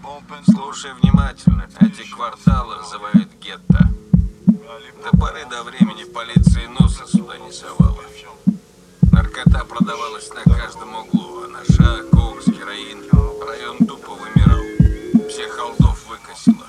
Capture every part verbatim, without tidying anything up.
Слушай внимательно, эти кварталы называют гетто. До поры до времени полиция носа сюда не совала. Наркота продавалась на каждом углу, а на шаг, кокс, героин. Район тупо вымирал. Всех алдов выкосило.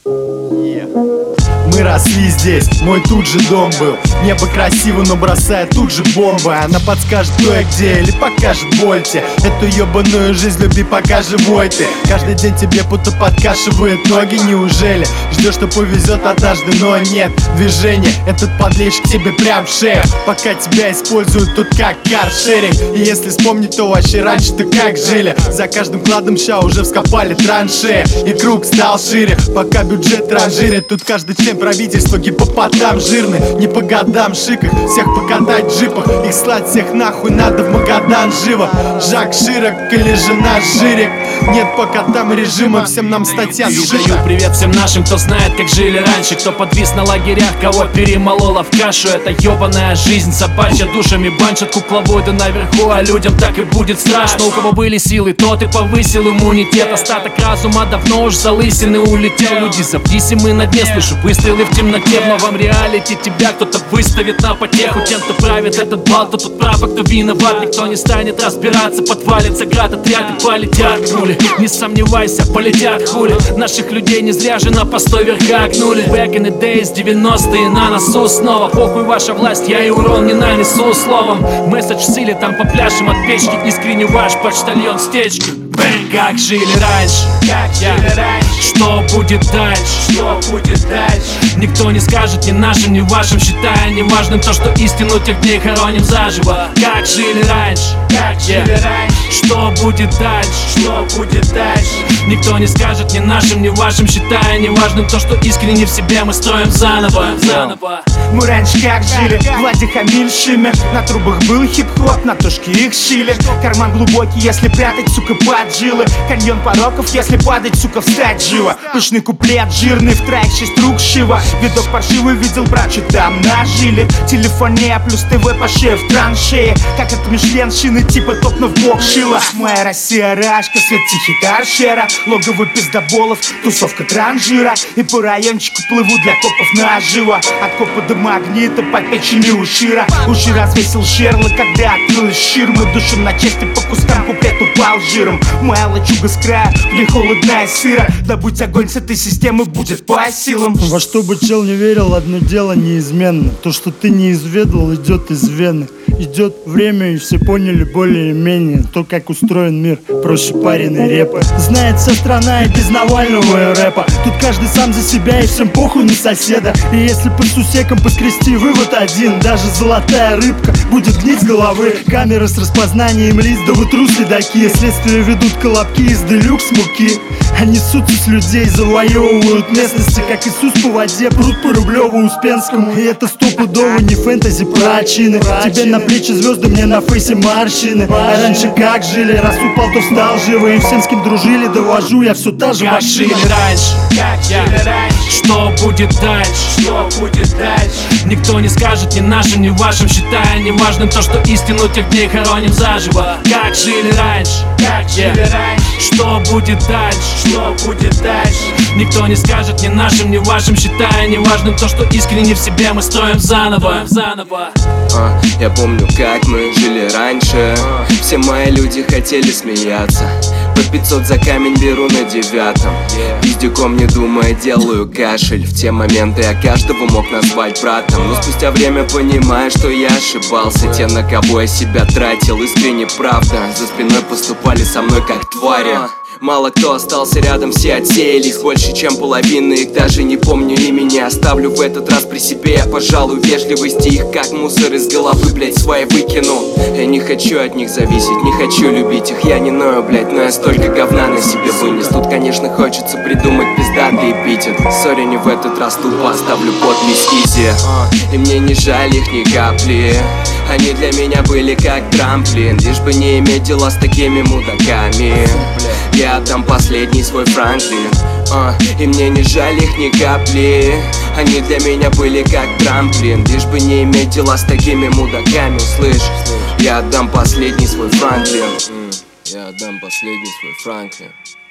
Мы росли здесь, мой тут же дом был. Небо красиво, но бросает тут же бомбы. Она подскажет, кто и где, или покажет Вольте. Эту ебаную жизнь люби, пока живой ты. Каждый день тебе будто подкашивает ноги. Неужели ждешь, что повезет однажды, но нет движения. Этот подлечь к тебе прям в шею. Пока тебя используют тут как каршеринг. И если вспомнить, то вообще раньше-то как жили. За каждым кладом ща уже вскопали траншеи. И круг стал шире, пока бюджет транжирит. Тут каждый член правительства гипопотам жирный. Не по годам шиках, всех покатать в джипах. Их слать всех нахуй надо в Магадан живо. Жак Широк или жена Жирик. Нет по котам режима, всем нам статья сшита. Привет всем нашим, кто знает, как жили раньше. Кто подвис на лагерях, кого перемолола в кашу. Это ебаная жизнь собачья, душами банчат кукловоды наверху. А людям так и будет страшно. У кого были силы, тот и повысил иммунитет. Остаток разума давно уж залысины улетел. Люди зависимы на дне, слышу выстрелы в темноте. В новом реалити тебя кто-то выставит на потеху. Тем, кто правит этот бал, то тут прав, а кто виноват. Никто не станет разбираться, подвалится град, отряды полетят хули. Не сомневайся, полетят хули. Наших людей не зря же на постой верха гнули. Back in the days, девяностые на носу снова. Похуй ваша власть, я и урон не нанесу словом. Месседж в силе, там по пляжам от печки. Искренне ваш почтальон стечки. Бэнг, как жили раньше, как жили раньше. Что будет дальше, что будет дальше. Никто не скажет ни нашим, ни вашим, считая неважным то, что истину тех дней хороним заживо. Как жили раньше, как жили раньше. Что будет дальше, что будет дальше. Никто не скажет ни нашим, ни вашим, считая неважным то, что искренне в себе мы строим заново, заново. Мы раньше как жили, Влади Хамильщины. На трубах был хип-хоп, на тушке их шили. Карман глубокий, если прятать, сука, под жилы. Каньон пороков, если падать, сука, встать живо. Пышный куплет, жирный, в трек шесть рук шива. Видок паршивый видел, брат, что там нажили. Телефония плюс ТВ по шее в траншее. Как от мишленщины, типа топ, но в бок шила. Моя Россия рашка, свет тихий торшера. Логово пиздоболов, тусовка транжира. И по райончику плыву для копов наживо. От копа до магнита, под печенью у Шира. Уши развесил Шерлок, когда открылась ширма. Душем на части по кускам, куплет упал жиром. Моя лачуга с края, где холодная сыра. Добудь огонь с этой системы, будет по силам. Во что бы чел не верил, одно дело неизменно. То, что ты не изведал, идет из вены. Идет время, и все поняли более-менее то, как устроен мир, проще пареной репы. Знает вся страна и без Навального и рэпа. Тут каждый сам за себя и всем похуй на соседа. И если по сусекам поскрести, вывод один: даже золотая рыбка будет гнить с головы. Камеры с распознанием лиц, да вы трус ледаки. Следствие ведут колобки из делюкс муки. Они ссутся с людей, завоевывают местности, как Иисус по воде, прут по Рублеву-Успенскому. И это стопудово не фэнтези, прочины. Тебе на плечи звезды, мне на фейсе морщины. А раньше как жили, раз упал, то встал живо. И всем, с кем дружили, довожу я все та же как машина. Жили раньше, как жили раньше. Что будет дальше, что будет дальше. Никто не скажет ни нашим, ни вашим, считая неважным то, что истину тех дней хороним заживо. Как жили раньше, как жили раньше. Что будет дальше, что будет дальше. Никто не скажет ни нашим, ни вашим, считая неважным то, что искренне в себе мы строим заново, заново. а, Я помню, как мы жили раньше. Все мои люди хотели смеяться. По пятьсот за камень беру на девятом. Пиздюком не думая делаю кашель. В те моменты я каждого мог назвать братом. Но спустя время понимаю, что я ошибался. Те, на кого я себя тратил, искренне правда. За спиной поступали со мной как твари. Мало кто остался рядом, все отсеялись. Больше чем половина их даже не помню имени. Оставлю в этот раз при себе я, пожалуй, вежливости. Их как мусор из головы, блять, свои выкину. Я не хочу от них зависеть, не хочу любить их. Я не ною, блять, но я столько говна на себе вынес. Тут, конечно, хочется придумать пиздатый эпитет. Сори, не в этот раз, тупо оставлю подпись изи. И мне не жаль их ни капли. Они для меня были как трамплин. Лишь бы не иметь дела с такими мудаками. Я отдам последний свой Франклин. uh, И мне не жаль их ни капли. Они для меня были как трамплин. Лишь бы не иметь дела с такими мудаками. Слышь, я отдам последний свой Франклин. Я отдам последний свой Франклин.